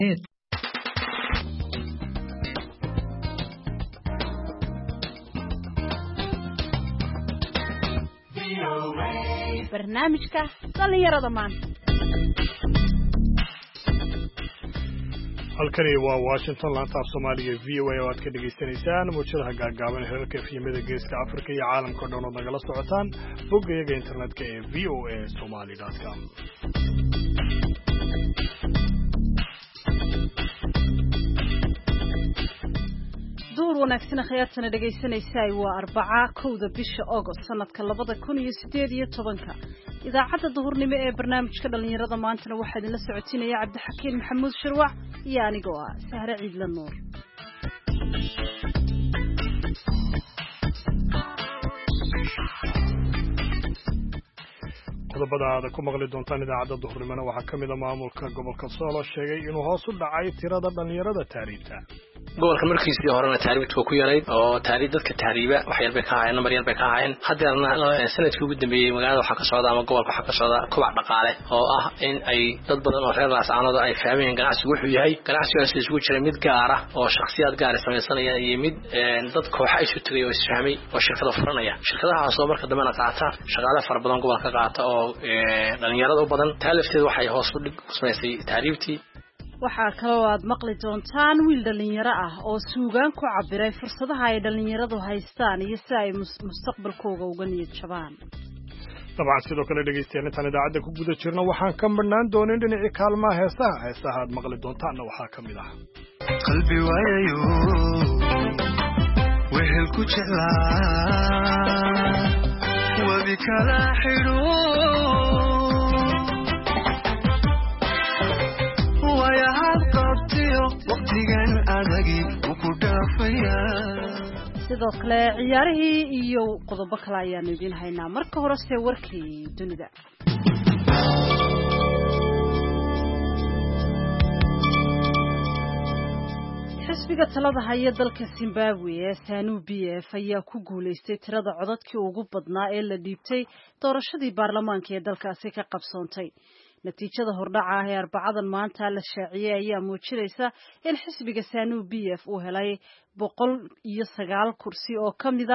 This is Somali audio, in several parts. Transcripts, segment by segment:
barnaamijka dhalinyarada maanta. halkani waa Washington laanta af Soomaaliga VOA oo aad ka dhageysanaysaan muujadaha gaagaaban heerka filimada geeska Afrika iyo caalamka dhan oo nagala socotaan boggayaga internetka ee voasomali.com. duur wanaagsan khayartana dhageysanaysaa waa Arbaca 1 bisha August sanadka 2018 idaacadda duhurnimo ee barnaamijka dhalinyarada maantana waxaa idin la socotinaya Cabdixakiin Maxamuud Shirwac iyo anigoo ah Sahra Ciidla Nuur. qodobada aad ku maqli doontaan idaacadda duhurnimona waxaa ka mid ah maamulka gobolka Sool oo sheegay inuu hoos u dhacay tirada dhalinyarada taariibta. gobolka markiisii horena taariibtu ku yarayd oo dadka taariiba wax yar bay ka hayeen number yar bay ka hayeen haddana sanadkii ugu dambeeyay magaalada waxa ka socda ama gobolka waxa ka socda kobac dhaqaale oo ah in ay dad badan oo reer Laascaanood ay fahmeen ganacsigu wuxuu yahay ganacsigaas isugu jira mid gaar ah oo shakhsiyaad gaar ah samaysanaya iyo mid dad koox ay isu tagay oo isfahmay oo shirkado furanaya shirkadahaas oo marka dambena qaata shaqaale fara badan gobolka qaata oo dhalinyarada u badan taalifteed waxay hoos u dhig ku samaysay taariibtii. waxaa kaloo aad maqli doontaan wiil dhalinyaro ah oo suugaan ku cabiray fursadaha ay dhalinyaradu haystaan iyo si ay mustaqbalkooda uga niyad jabaan. dabcan sidoo kale dhegeystayaal intaan idaacadda ku guda jirno waxaan ka marnaan doonin dhinacii kaalmaha heesaha aad maqli doontaanna waxaa ka mid ah qalbi waayayo wehel ku jeclaa wabi kala xidho waqtigan adagi ku dhaafaya. sidoo kale ciyaarihii iyo qodobo kale ayaan idin haynaa marka hore se warkii dunida. xisbiga talada haya dalka Zimbabwe ee ZANU-PF ayaa ku guuleystay tirada codadkii ugu badnaa ee la dhiibtay doorashadii baarlamaanka ee dalkaasi ka qabsoontay. natiijada hordhaca ah ee Arbacadan maanta la shaaciyay ayaa muujinaysa in xisbiga ZANU-PF uu helay 109 kursi oo kamida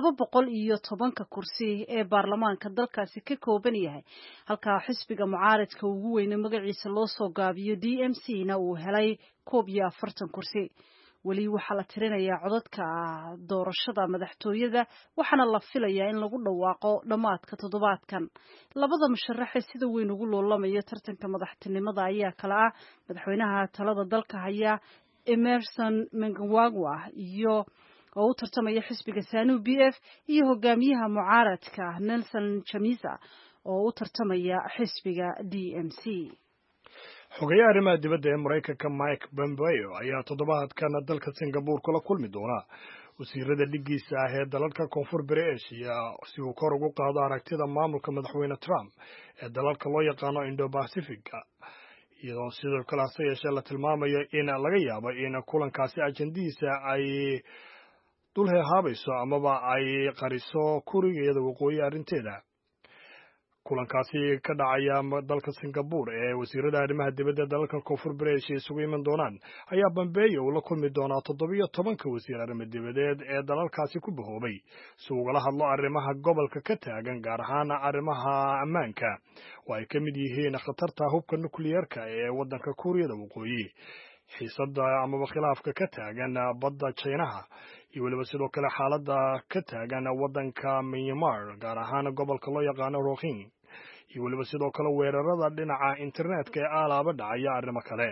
210 kursi ee baarlamaanka dalkaasi ka kooban yahay halka xisbiga mucaaradka ugu weyn magaciisa loo soo gaabiyo DMC-na uu helay 41 kursi. weli waxaa la tirinayaa codadka doorashada madaxtooyada waxaana la filayaa in lagu dhawaaqo dhamaadka toddobaadkan. labada musharax ee sida weyn ugu loolamaya tartanka madaxtinimada ayaa kala ah madaxweynaha talada dalka haya Emmerson Mnangagwa iyo oo u tartamaya xisbiga ZANU-PF iyo hogaamiyaha mucaaradka Nelson Chamisa oo u tartamaya xisbiga DMC. xogayaha arrimaha dibadda ee Mareykanka Mike Pompeo ayaa toddobaadkan dalka Singapore kula kulmi doona wasiirada dhigiisa ah ee dalalka Koonfur Bari Asia si uu kor ugu qaado aragtida maamulka madaxweyne Trump ee dalalka loo yaqaano Indo-Pacific iyadoo sidoo kale yeeshee la tilmaamayo in laga yaabo in kulankaasi ajandiisa ay dul heehaabayso amaba ay qariso Kuuriyada Waqooyi arrinteeda. kulankaasi ka dhacaya dalka Singapore ee wasiirada arrimaha dibadda dalalka Koonfur Bari Asia isugu iman doonaan ayaa Pompeo la kulmi doona 17 wasiir arrimaha dibadeed ee dalalkaasi ku bahoobay si uu uga hadlo arrimaha gobolka ka taagan gaar ahaan arrimaha ammaanka oo ay ka mid yihiin khatarta hubka nukliyeerka ee waddanka Kuuriyada Waqooyi xiisadda amaba khilaafka ka taagan badda Chinaha iyo waliba sidoo kale xaaladda ka taagan waddanka Myanmar gaar ahaan gobolka loo yaqaano Rohingya iyo waliba sidoo kale weerarada dhinaca internetka ee alaaba dhacaya arrimo kale.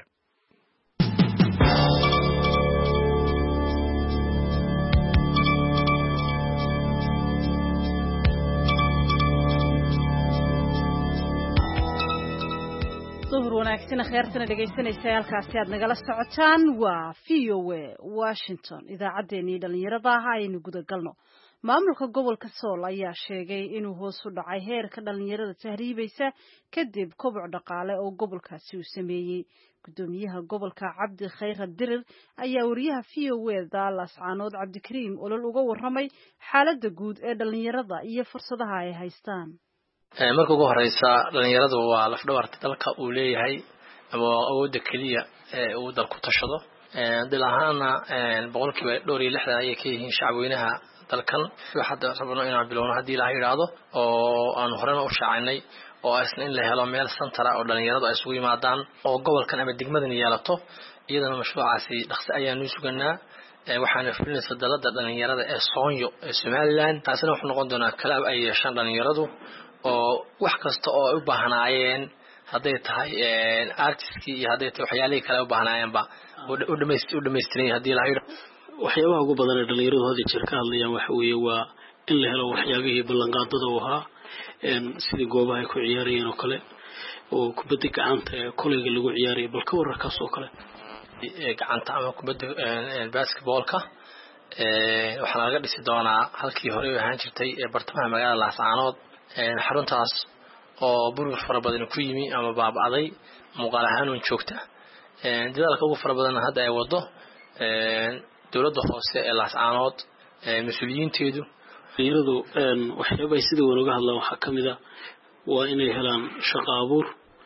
duhur wanaagsan khayartana dhageysanaysaa halkaasi aad nagala socotaan waa VOA Washington idaacadeennii dhalinyarada ah aynu guda galno. maamulka gobolka Sool ayaa sheegay inuu hoos u dhacay heerka dhalinyarada tahriibaysa kadib koboc dhaqaale oo gobolkaasi uu sameeyay. gudoomiyaha gobolka Cabdi Khayr Dirir ayaa wariyaha VOA Laascaanood Cabdikariim olol uga waramay xaaladda guud ee dhalinyarada iyo fursadaha ay haystaan. marka ugu horeysa dhalinyaradu waa laf dhabarta dalka uu leeyahay ama awoodda kaliya uu dalku tashado dilahaana boqolkiiba dhowr iyo 60 ay ka yihiin shacabweynaha dalkan hadda rabno inaan bilowno hadii la yiraahdo oo aan horena u shaacinay oo asna in la helo meel santara oo dhalinyaradu ay isugu yimaadaan oo gobolkan ama degmadan yeelato iyadana mashruucaasi dhaqso ayaan u suganaa waxaana fulinaysa dalada dhalinyarada ee Soonyo ee Somaliland taasina wuxuu noqon doonaa kalaab ay yeeshaan dhalinyaradu oo wax kasta oo ay u baahnaayeen haday tahay artistki iyo haday tahay waxyaalaha kale u baahnaayeenba u dhameystirnay hadii la yiraahdo waxyaabaha ugu badan ee dhalinyaradu hadda jirka hadlayaan waxa weeye waa in la helo waxyaabihii ballanqaadada u ahaa sidii goobaha ay ku ciyaarayeen oo kale oo kubadda gacanta koleyga lagu ciyaarayo balka wararkaas oo kale gacanta ama kubadda basketballka waxaa laga dhisi doonaa halkii hore ahaan jirtay ee bartamaha magaalada Laascaanood xaruntaas oo burbur fara badan ku yimi ama baaba'day muuqaal ahaan u joogta dadaalka ugu fara badan hadda ay wado dawladda hoose ee Laascaanood mas'uuliyiinteedu dhalinyaradu waxyaabaha sida wanaga hadlaan waxa kamid ah waa inay helaan shaqo abuur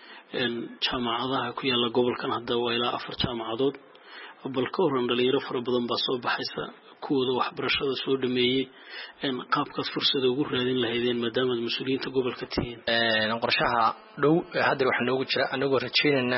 jaamacadaha ku yaala gobolkan hadda waa ilaa 4 jaamacadood bal ka waran dhalinyaro fara badan baa soo baxaysa kuwada waxbarashada soo dhameeyay qaabkaas fursad ugu raadin lahaydeen maadaama mas'uuliyiinta gobolka tihiin qorshaha dhow hadda waxa noogu jira anagoo rajeynayna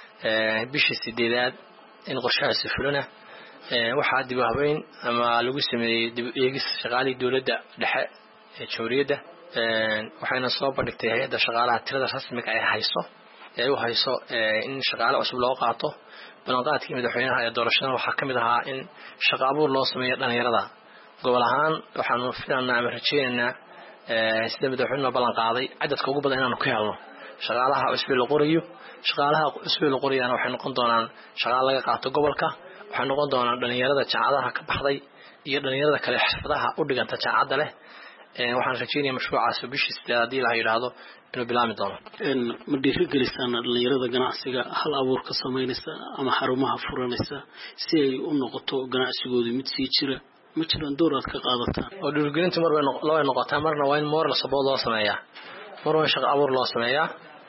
bishii 8aad in qorshahaasi fulana waxaa dib u habeyn ama lagu sameeyay dib u eegis shaqaalii dawladda dhexe ee Jamhuuriyadda waxayna soo bandhigtay hay'adda shaqaalaha tirada rasmiga ah ay hayso in shaqaale cusub loo qaato ballanqaadkii madaxweynaha ee doorashada waxaa kamid ahaa in shaqo abuur loo sameeyo dhalinyarada gobol ahaan waxaanu filaynaa ama rajeynaynaa sida madaxweynuhu ballan qaaday cadadka ugu badan inaanu ka helno shaqaalaha cusub la qorayo shaqaalaha cusub la qorayana waxay noqon doonaan shaqaale laga qaato gobolka waxay noqon doonaan dhalinyarada jaamacadaha ka baxday iyo dhalinyarada kale xirfadaha u dhiganta jaamacadda leh waxaan rajeynayaa mashruucaas bishii 8 hadii la yiraahdo inuu bilaami doono ma dhiirigelisaan dhalinyarada ganacsiga hal abuur ka sameynaysa ama xarumaha furanaysa si ay u noqoto ganacsigoodu mid sii jira ma jiraan door aad ka qaadataan oo dhiirigelinta mar loo noqotaa marna waa in moral support loo sameeyaa mar waa shaqo abuur loo sameeyaa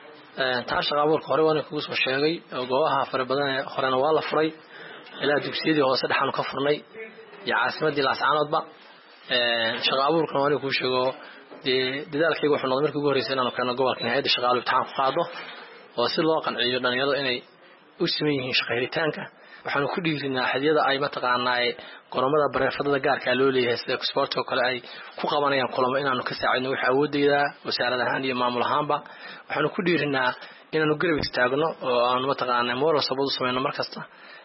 taa shaqo abuurka hore waan kugu soo sheegay oo goobaha fara badan horena waa la furay ilaa dugsiyadii hoose dhaxan ka furnay iyo caasimadii Laascaanoodba shaqo abuurka waan ku sheego dadaalkaygu wuxuu noqday markii ugu horeysay inaan keeno gobolka hay'adda shaqaaluhu imtixaan ku qaado oo si loo qanciyo dhalinyarada inay u siman yihiin shaqo helitaanka waxaan ku dhiirinaa xadiyada ay mataqaanaa goromada bareefadada gaarka loo leeyahay sida sport oo kale ay ku qabanayaan kulamo inaanu ka saacidno wax awoodayda wasaaradda ahaan iyo maamul ahaanba waxaan ku dhiirinaa inaanu garab istaagno oo aan mataqaanaa moral support sameeyno markasta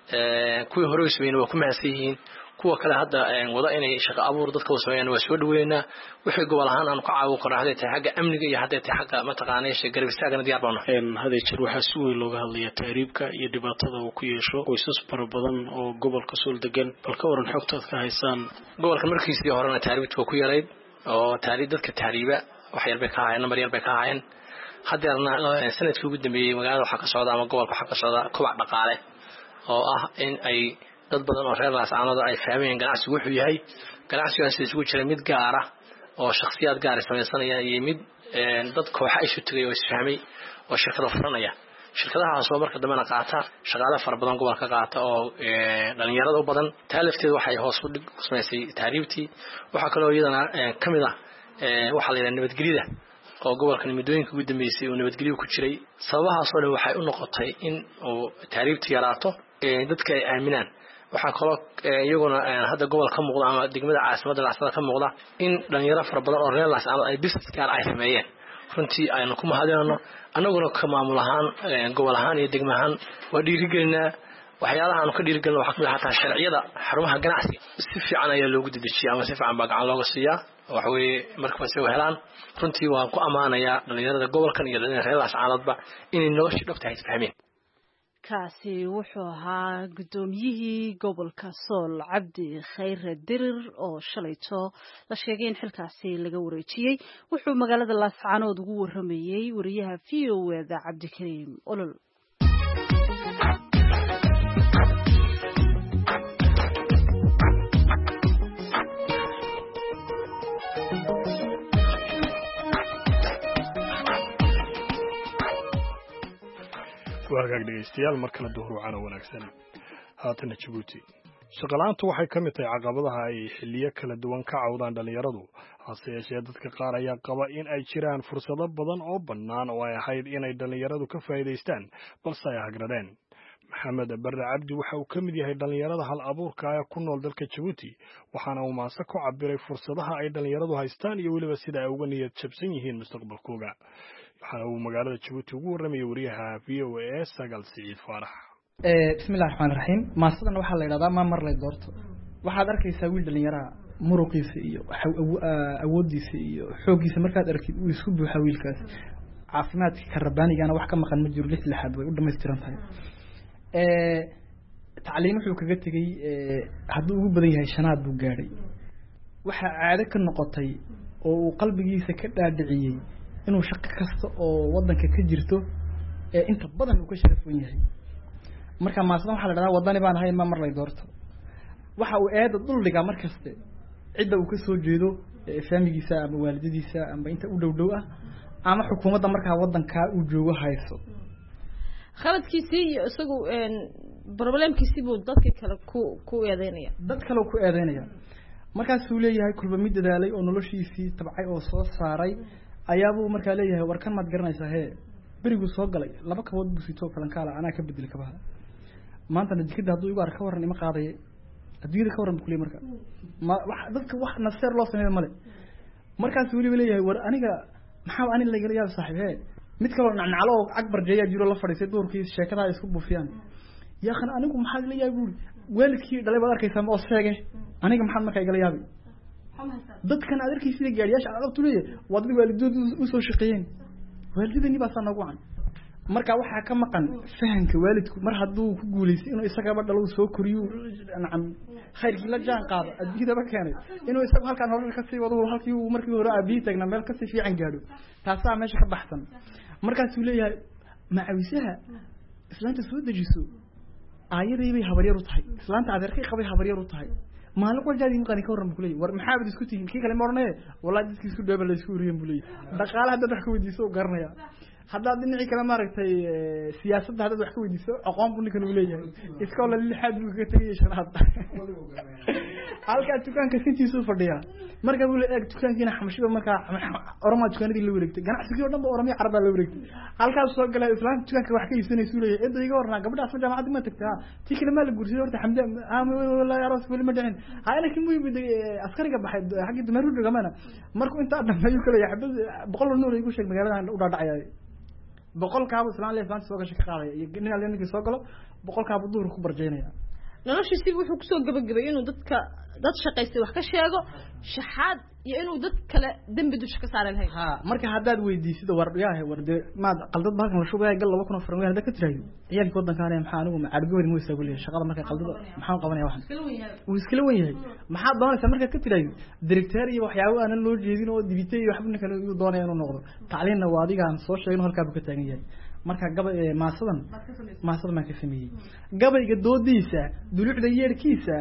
kuwii hore u sameeyay waa ku mahadsan yihiin kuwa kale hadda wada inay shaqo abuur dadka u sameeyaan waa soo dhaweynaa wixii gobol ahaan aan ku caawin karno haday tahay xagga amniga iyo haday tahay xagga mataqaanaa garab istaagna diyaar baan nahay haday jir waxa si weyn looga hadlayaa taariibka iyo dhibaatada uu ku yeesho qoysas fara badan oo gobolka soo degan bal ka waran xogtaad ka haysaan gobolka markiisii horena taariibtu ku yareyd oo taariib dadka taariiba wax yar bay ka hayeen number yar bay ka hayeen hadeerna sanadkii ugu dambeeyay magaalada waxa ka socda ama gobolka waxa ka socda kobac dhaqaale oo ah in ay dad badan oo reer Laascaanood ay fahmeen ganacsigu wuxuu yahay ganacsigaas isugu jira mid gaar ah oo shakhsiyaad gaar ah sameeysanaya iyo mid dad koox ay isu tagay oo isfahmay oo shirkado furanaya shirkadahaas oo marka dambena qaata shaqaale fara badan gobolka qaata oo dhalinyarada u badan taalifteedu waxay hoos u dhig sameysay taariibtii waxa kale oo iyadana kamid ah waxa la yiraahdaa nabadgelyada oo gobolka midooyinka ugu dambeysay oo nabadgelyo ku jiray sababahaas oo waxay u noqotay in uu taariibtu yaraato dadka ay aaminaan waxa kale iyaguna hadda gobolka muuqda ama degmada caasimadda Laascaanood ka muuqda in dhalinyaro fara badan oo reer Laascaanood ay business gaar ay sameeyeen runtii aynu ku mahadinayno anaguna ka maamul ahaan gobol ahaan iyo degmo ahaan waa dhiirigelinaa waxyaalaha aanu ka dhiirigelino waxa kamid ah xataa sharciyada xarumaha ganacsiga si fiican ayaa loogu dedejiyaa ama si fiican baa gacan looga siiyaa waxa weeye marka soo helaan runtii waan ku amaanayaa dhalinyarada gobolkan iyo dhalinyarada reer Laascaanoodba inay nolosha dhabta ay fahmeen kaasi wuxuu ahaa gudoomiyihii gobolka Sool Cabdi Khayre Dirir oo shalayto la sheegay in xilkaasi laga wareejiyay wuxuu magaalada Laascaanood ugu waramayay wariyaha VOA-da Cabdikariim Olol وهاك dhegeystayaal mar kale duhur wacan wanaagsan haatana Djibouti shaqalaantu waxay ka mid tahay caqabadaha ay xilliyo kala duwan ka cawdaan dhalinyaradu hase yeeshee dadka qaar ayaa qaba in ay jiraan fursado badan oo bannaan oo ay ahayd inay dhalinyaradu ka faa'iidaystaan balse ay hagradeen maxamed barre cabdi waxa uu ka mid yahay dhalinyarada hal abuurka ah ku nool dalka Djibouti waxaana uu maase ku cabiray fursadaha ay dhalinyaradu haystaan iyo weliba sida ay uga niyad jabsan yihiin mustaqbalkooda waxaana uu magaalada Djibouti ugu warramay wariyaha VOA Sagal Siciid Faarax bismillaahir rahmaanir rahiim maasadan waxa la yiraahdaa ma mar lay doorto waxaad arkaysaa wiil dhalinyaro muruqiisa iyo awoodiisa iyo xoogiisa markaad arkid uu isku buuxa wiilkaas caafimaadka karabaanigana wax ka maqan ma jiro lix laxad way u dhameystiran tahay tacliin wuxuu kaga tagay hadduu ugu badan yahay shanaad buu gaadhay waxa caado ka noqotay oo uu qalbigiisa ka dhaadhiciyay inuu shaqo kasta oo wadanka ka jirto inta badan uu ka sharafan yahay marka maasadan waxa la yiraahdaa wadani baan ahay ma mar lay doorto waxa uu eeda dul dhiga markaste cidda uu ka soo jeedo faamigiisa ama waalidadiisa ama inta u dhow ah ama xukuumadda markaa wadanka uu joogo hayso khaladkiisii iyo isagu problemkiisii buu dadka kale ku eedeynaya dad kale ku eedeynaya markaas uu leeyahay kulba mid dadaalay oo noloshiisii tabcay oo soo saaray ayaabuu markaa leeyahay war kan maad garanaysaa hee berigu soo galay laba kabood buu sito falan kala ana ka bedel kabaha maanta jikada hadduu igu arko waran ima qaaday adduunyada ka waran kulay marka ma wax dadka wax naseer loo sameeyo male markaas uu leeyahay war aniga maxaa ani la galayaa saaxiibay mid kale oo nacnaclo akbar jeeya jiro la fadhiisay doorkiisa sheekada isku buufiyaan yaa khan anigu maxaa la yaabay waalidkii dhalay baad arkaysaa oo sheegay aniga maxaa markaa igala yaabay dadkan aad arkaysid gaariyaasha aad abtulay wad waalidoodu u soo shaqeeyeen waalidadani baa san ugu aan marka waxa ka maqan fahanka waalidku mar hadduu ku guuleysay inuu isaga dhalo soo koriyo nacam khayrkii la jaan qaado adduunyada ba keenay inuu isaga halkan hore ka sii wado halkii uu markii hore abi tagna meel ka sii fiican gaadho taasa meesha ka baxsan markaas uu leeyahay macawisaha islaanta soo dejiso aayaday bay habaryar u tahay islaanta adeerkay qabay habaryar u tahay maalin waljaadi maqani ka waran kulay war maxaa bad isku tihiin kii kale marnay wallahi dadkii isku dheebal la isku uriyeen bulay dhaqaalaha dad wax ka weydiiso garanaya haddaad dhinaci kale maaragtay siyaasadda haddaad wax ka weydiiso aqoon buu ninkan uu leeyahay iskoola lixaad buu ka tagay shanaad halka dukaanka sintiisu fadhiya marka uu leeyahay dukaankiina xamashiba marka oroma dukaanadii la wareegtay ganacsigii oo dhan ba oromii carab la wareegtay halkaas soo galay islaam dukaanka wax ka iibsanaysu leeyahay eedo iga warna gabadhaas ma jaamacad ma tagtaa tii kale ma la guursaday horta xamda wallahi ya rasul ma dhicin hayna kin muu yimid askariga baxay xaqi dumaru dhagamana markuu inta dhammeeyo kale yaxbad boqol nuur igu sheeg magaalada u dhaadhacay boqol kaabo islaan leefaan soo gashay ka qaaday iyo nin aleenkii soo galo boqol kaabo duur ku barjeynaya noloshiisii wuxuu ku soo gabagabay inuu dad shaqaystay wax ka sheego shaxaad iyo inuu dad kale dambi dusha ka saaran lahayn ha marka haddaad weydiisid wardiyaha warde maad qaldad baakan la shubay gal 200 franc hada ka tirayo ciyaalkii wadanka aanay maxaa anigu macarbigooda ma isagu leeyahay shaqada marka qaldada maxaan qabanaya waxan uu iskala wan yahay maxaa doonaysa marka ka tirayo director iyo waxyaabo aan loo jeedin oo dibitay iyo waxba ninkan uu doonaya inuu noqdo tacliinna waa adiga aan soo sheegno halka uu ka taagan yahay marka maasadan ma ka sameeyay gabayga doodiisa dulucda yeerkiisa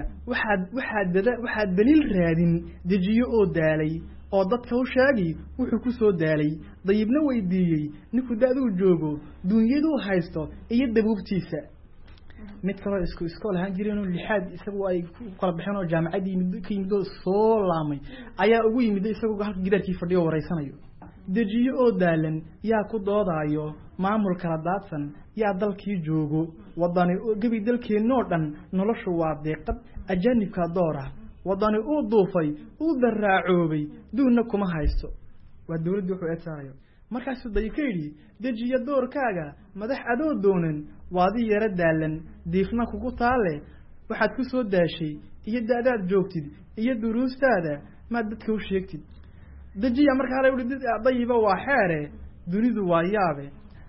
waxaad daliil raadin dejiyo oo daalay oo dadka u sheegay wuxuu ku soo daalay dayibna weydiiyay ninku daaduu joogo dunyadu haysto iyo dabuubtiisa mid kale iskool ahaan jireen oo lixaad isagu ay ku kala baxeen oo jaamacadii ka yimid soo laamay ayaa ugu yimid isagu halka gidaarkii fadhiyo wareysanayo dejiyo oo daalan yaa ku doodaayo maamul kala daadsan yaa dalkii joogo wadani oo gabi dalkeenoo dhan noloshu waa deeqad ajaanibka doora wadani uu duufay uu daraacoobay duuna kuma haysto waa dawladdu wuxuu eedsanayo markaas uu daykeeyay dejiyo doorkaaga madax adoo doonan waadi yara daalan diifna kugu taale waxaad ku soo daashay iyo daadaad joogtid iyo duruustaada ma dadka u sheegtid dejiya marka hore uu dayiba waa xeere dunidu waa yaabe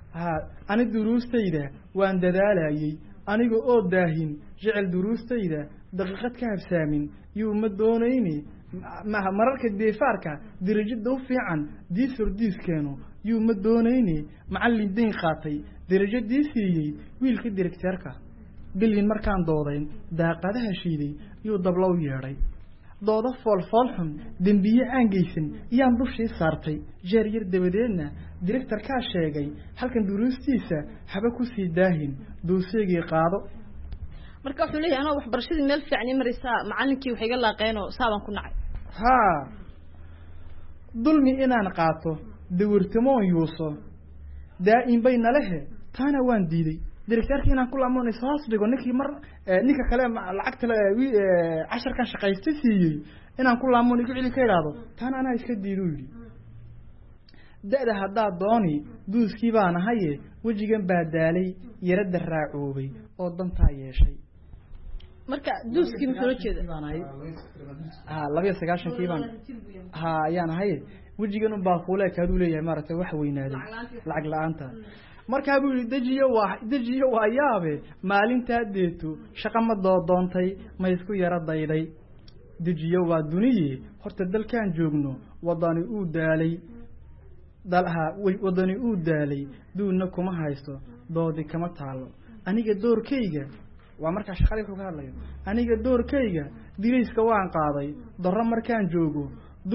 ani duruustayda waan dadaalayay aniga oo daahin jecel duruustayda daqiiqad ka habsaamin yuu ma doonayni mararka deefaarka darajada u fiican diiskeenu yuu ma doonayni macallin deyn qaatay darajadii siiyey wiilka directorka bilin markaan doodayn daaqadaha shiiday yuu dablow yeedhay dooda foolfoolxun dembiye aan geysan yaan dushii saartay jeer yar dabadeedna directorkaa sheegay halkan duruustiisa haba ku sii daahin duuseegii qaado marka wuxuu leeyahay anoo waxbarashadii meel fiican maraysaa macallinkii waxay iga laaqeenoo saabaan ku nacay haa dulmi inaan qaato dawirtimoon yuuso daa'im bay nalehe taana waan diiday directorkii inaan ku laamoonayso hoos dhigo ninkii mar ninka kale lacagta casharkan shaqaystay siiyey inaan ku laamoon igu celi ka idhaahdo taana anaa iska diiduu yidhi da-da haddaad dooni duuskii baan ahaye wejigan baa daalay yaradda raacoobay oo dantaa yeeshay marka duuskii muxuu la jeeda ha 29 baan ha ayaan ahaye wejigan baa fuulay kaaduu leeyahay maaragtay wax weynaaday lacag la'aanta markaa buu dejiyo waa yaabe maalintaa deeto shaqo ma doontay ma isku yara dayday dejiyo waa duniye horta dalkaan joogno wadani uu daalay duuna kuma haysto doodi kama taalo aniga doorkayga waa markaa shaqadii wuxuu ka hadlayo aniga doorkayga dirayska waan qaaday darro markaan joogo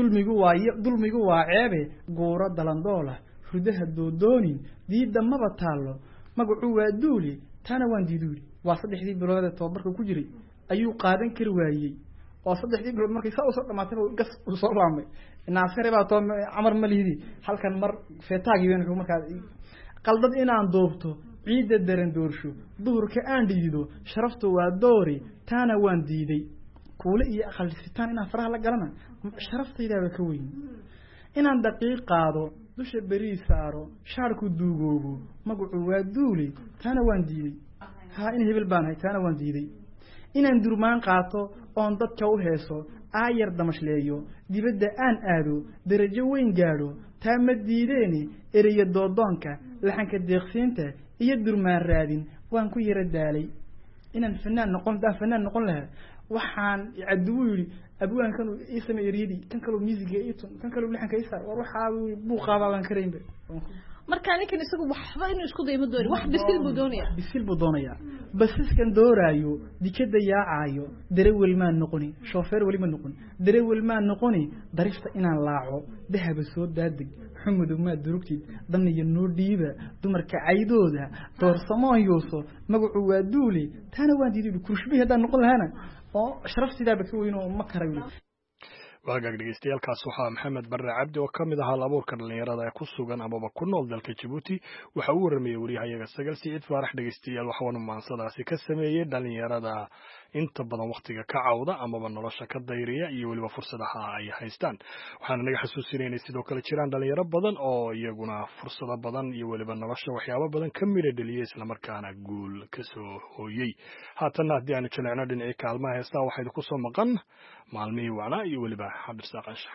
dulmigu waa ceebe guuro dalandoola hurdaha doodoonin diidda maba taalo magacu waa duuli taana waan diiduuli waa 3 bilood ee tababarka ku jiray ayuu qaadan kari waayay oo 3 bilood markay saa u soo dhamaatay gas u soo laamay naasare baa too amar malihidi halkan mar feetaagi weyn markaa qaldad inaan doobto ciida daran doorsho duhurka aan dhiido sharaftu waa doori taana waan diiday kuule iyo aqal sitaan inaan faraha la galana sharaftayda ka weyn inaan daqiiq qaado dusha bari saaro shaarku duugoobo magacu waa duuli taana waan diiday ha in hebel baan hay taana waan diiday inaan durmaan qaato oon dadka u heeso aayar damashleeyo dibadda aan aado darajo weyn gaadho taa ma diideeni eraya doodoonka laxanka deeqsiinta iyo durmaan raadin waan ku yara daalay inaan fanaan noqon lahaa waxaan caduwu yiri abwaan kan ii sameeyay kan kale music kan kale laxanka isaar war waxa buu qaabaan kareynba marka ninkan isagu waxba inuu isku daymo doori wax bisil buu doonaya basiskan dooraayo dikada yaacayo darewel ma noqoni chauffeur wali ma noqon darewel ma noqoni darifta inaan laaco dahaba soo daadig xumudu ma durugtid daniyo noo dhiiba dumarka caydooda doorsamoon yuuso magacu waa duuli taana waan diiday kurshbi hadaan noqon lahana oo sharaftidaaba ka weyn oo ma karayo waagaag dhegeystayaal waxaa maxamed barre cabdi oo ka mid ahaa abuurka dhalinyarada ee ku sugan amaba ku nool dalka Djibouti waxa uu waramayay wariyahayaga Sagal Siciid Faarax dhegeystayaal waxaanu maansadaasi ka sameeyay dhalinyarada inta badan waqtiga ka cawda amaba nolosha ka dayriya iyo waliba fursadaha ay haystaan waxaan naga xasuusinaynay sidoo kale jiraan dhalinyaro badan oo iyaguna fursado badan iyo waliba nolosha waxyaabo badan ka mira dhaliyay isla markaana guul ka soo hooyay haatan haddii aanu jaleecno dhinacii kaalmaha heestaa waxaynu ku soo maqan maalmihii wacnaa iyo waliba xabir saaqansha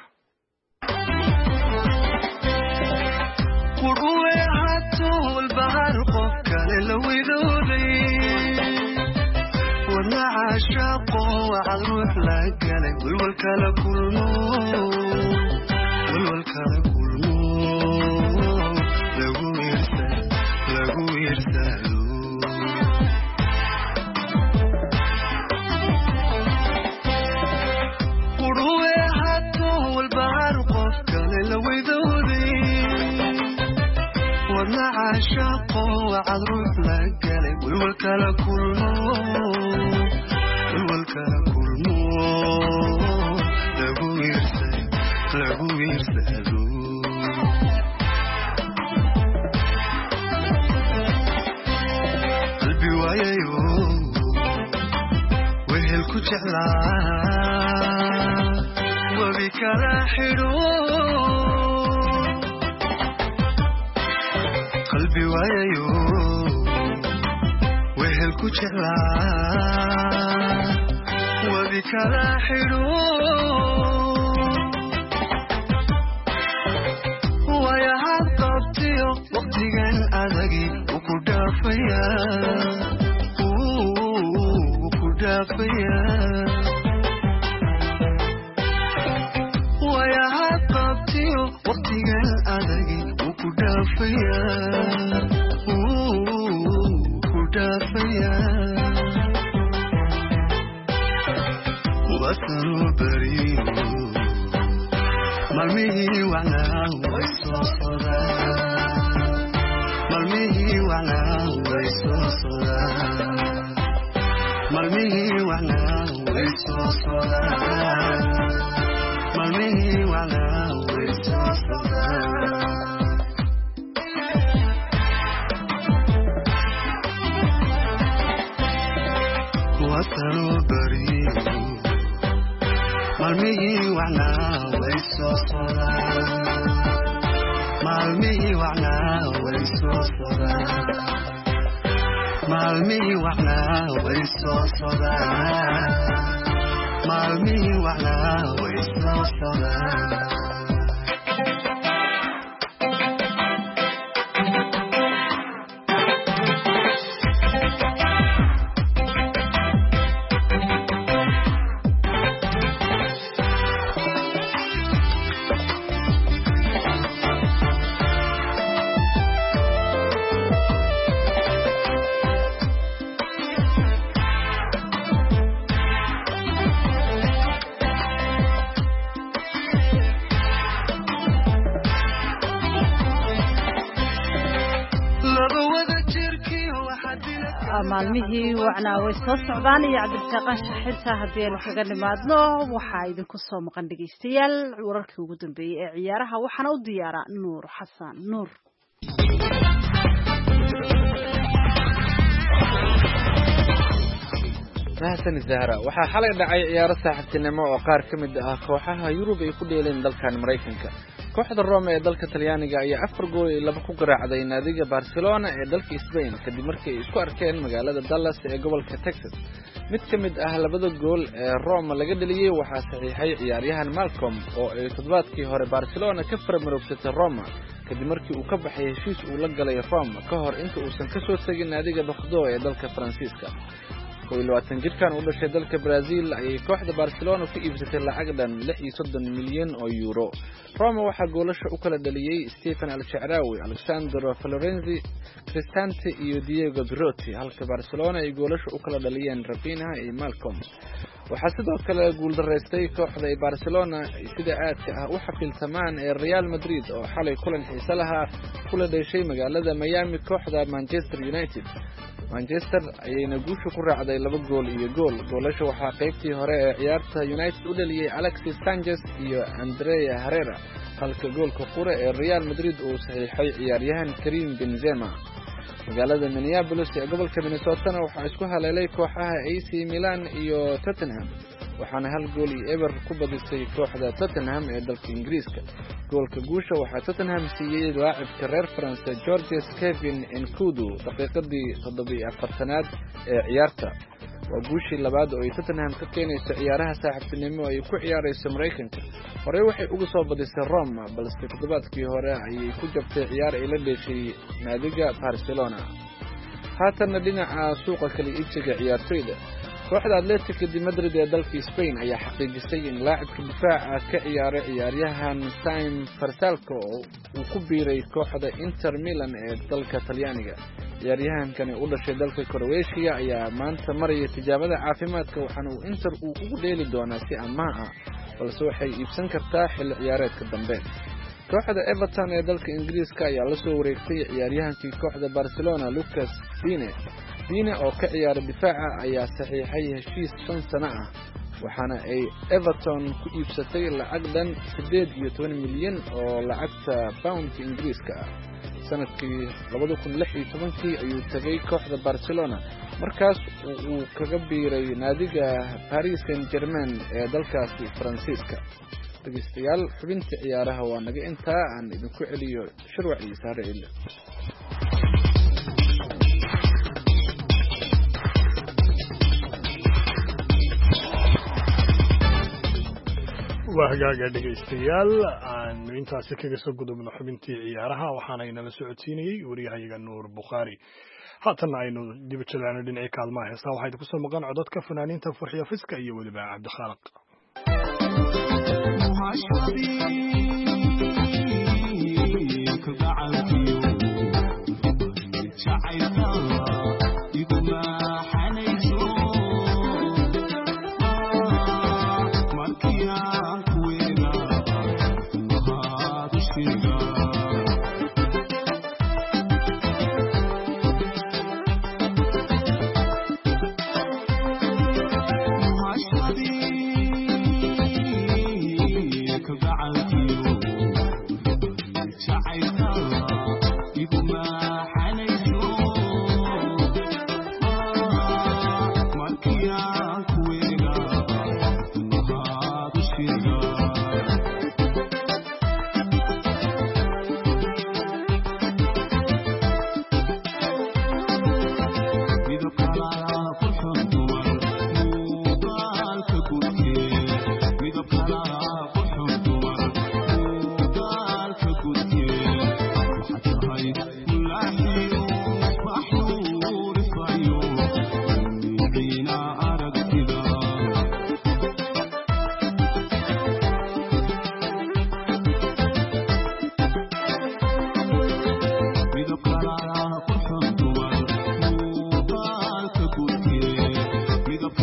قروي عطو البحر قفك للويدودي وانا عاشقه وعالروح لقالي والوالكالة كل نور والوالكالة كل نور لقو يرسالو قروي عطو البحر قفك للويدودي وانا عاشقه وعالروح لقالي والوالكالة كل نور والوالكالة كل نور لقو يرسالو قلبي ويايو وهلكو جعلا وبك راحلو قلبي ويايو وهلكو جعلا وبك راحلو ويا هالقبطيو وقتي كان أدقي وكدافيا ويا هالقبطيو وقتي كان أدقي وكدافيا wasanuu beriyo malmihii wacnaa way soo sodaan malmihii wacnaa way soo sodaan malmihii wacnaa way soo sodaan malmihii wacnaa way soo sodaan wasanuu beriyo malmihii wacnaa way soo sodaan malmihii wacnaa way soo sodaan malmihii wacnaa way soo sodaan malmihii wacnaa way soo sodaan maalmihii wacnaa way soo socdaan iyo cabdilsaaqaan shaxinta haddii aynu kaga nimaadno waxaa idinku soo maqan dhegaystayaal wararkii ugu dambeeyey ee ciyaaraha waxaana u diyaara nuur xasan nuur mahadsan zahra waxaa xalay dhacay ciyaaro saaxiibtinimo oo qaar ka mid ah kooxaha Yurub ay ku dheeleen dalkan Mareykanka kooxda Roma ee dalka Talyaaniga ayaa 4 gool iyo 2 ku garaacday naadiga Barcelona ee dalka Spain kadib markii ay isku arkeen magaalada Dallas ee gobolka Texas mid ka mid ah labada gool ee Roma laga dhaliyay waxaa saxiixay ciyaaryahan Malcolm oo ay toddobaadkii hore Barcelona ka farmarogsatay Roma kadib markii uu ka baxay heshiis uu la galay Roma ka hor inta uusan ka soo tagin naadiga Bordeaux ee dalka Faransiiska 21 jirkan u dhashay dalka Brazil ayay kooxda Barcelona ku iibsatay lacag dhan 36 milyan oo euro. Roma waxa goolasha u kala dhaliyay Stefan Al-Sha'rawi, Alexandro Florenzi, Cristante iyo Diego Berotti, halka Barcelona ay goolasha u kala dhaliyeen Rafinha iyo Malcolm. waxaa sidoo kale guul dareystay kooxda Barcelona sida aadka ah u xafiltamaan ee Real Madrid oo xalay kulan xiiso lahaa kula dhashay magaalada Miami kooxda Manchester United. Manchester ayayna guusha ku raacday 2 gool iyo gool. Goolasha waxaa qaybtii hore ee ciyaarta United u dhaliyay Alexis Sanchez iyo Andrea Herrera, halka goolka qura ee Real Madrid uu saxiixay ciyaaryahan Karim Benzema. magaalada Minneapolis ee gobolka Minnesota waxaa isku haleelay kooxaha AC Milan iyo Tottenham, waxaana 1 gool iyo eber ku badisay kooxda Tottenham ee dalka Ingiriiska. goolka guusha waxaa Tottenham siiyay laacibka reer France Georges Kevin Nkudu daqiiqadii 47aad ee ciyaarta. waa guushii labaad oo ay Tottenham ka keenayso ciyaaraha saaxiibtinimo ay ku ciyaarayso Mareykanka. hore waxay uga soo badisay Roma, balse toddobaadkii hore ayay ku jabtay ciyaar ay la dheeshay naadiga Barcelona. haatan dhinaca suuqa kala iibsiga ciyaartoyda, kooxda Atletico de Madrid ee dalka Spain ayaa xaqiijisay in laacibka difaaca ka ciyaaray ciyaaryahan Sam Farsalco uu ku biiray kooxda Inter Milan ee dalka Talyaaniga. ciyaaryahankani u dhashay dalka Croatia ayaa maanta maraya tijaabada caafimaadka, waxaana uu Inter ugu dheeli doonaa si amaah ah, balse waxay iibsan kartaa xilli ciyaareedka dambe. kooxda Everton ee dalka Ingiriiska ayaa la soo wareegtay ciyaaryahankii kooxda Barcelona Lucas Digne oo ka ciyaara difaaca ayaa saxiixay heshiis 5 sano ah, waxaana ay Everton ku iibsatay lacag dhan 18 milyan oo lacagta pound Ingiriiska ah. sanadkii 2016 ayuu tagay kooxda Barcelona, markaas uu kaga biiray naadiga Paris Saint-Germain ee dalkaasi Faransiiska. dhageystayaal, xubinta ciyaaraha waa naga intaa, aan idinku celiyo Shirwac iyo Saare Ile. waa hagaaga dhegaystayaal, aan intaasi kaga soo gudubno xubintii ciyaaraha, waxaana inala socodsiinayay wariyahayaga Nuur Bukhaari. haatan aynu dib u jalaano dhinacii kaalmaha heesaa, waxaa idinku soo maqan codadka fanaaniinta Farxiyo Fiska iyo weliba Cabdikhaaliq.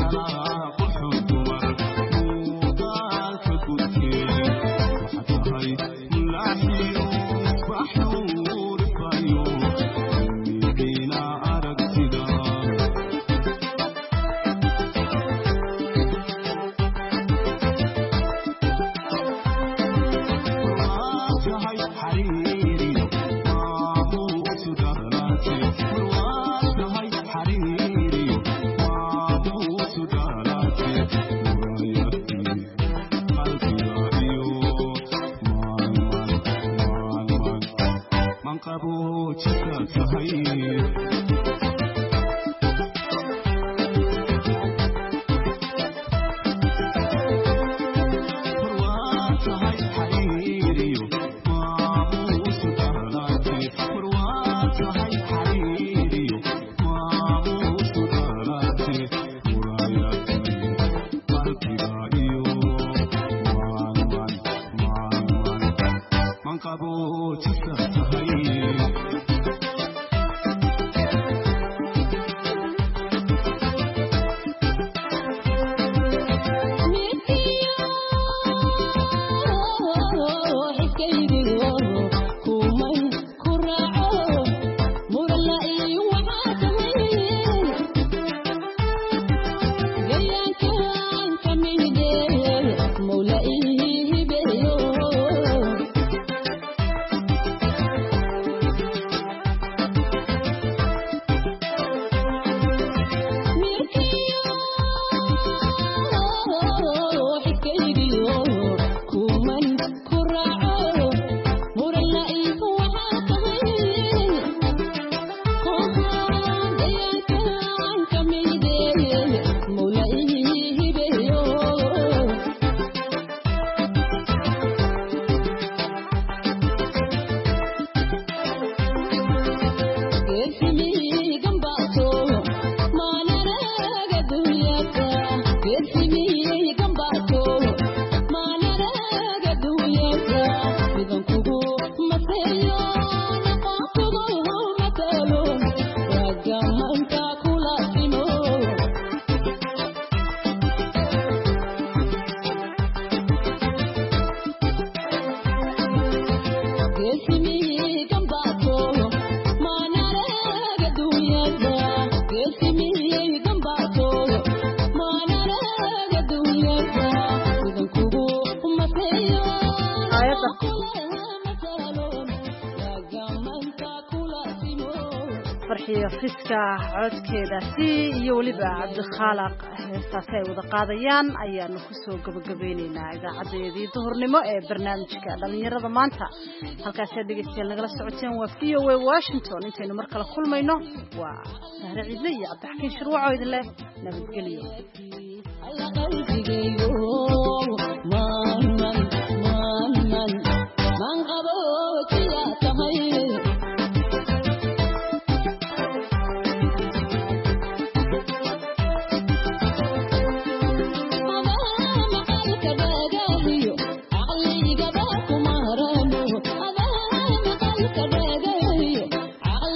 fiska codkeedaasi iyo waliba cabdikhaaliq heestaasi ay wada qaadayaan ayaanu kusoo gabagabeynaynaa idaacadeedii duhurnimo ee barnaamijka dhalinyarada maanta halkaasi aad dhegeystayaal nagala socoteen waa VOA Washington intaynu mar kale kulmayno waa Sahre Ciidle iyo Cabdixakiin Shirwaco idin leh nabadgelyo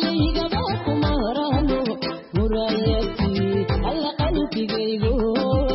Murayati alla qalbigaygo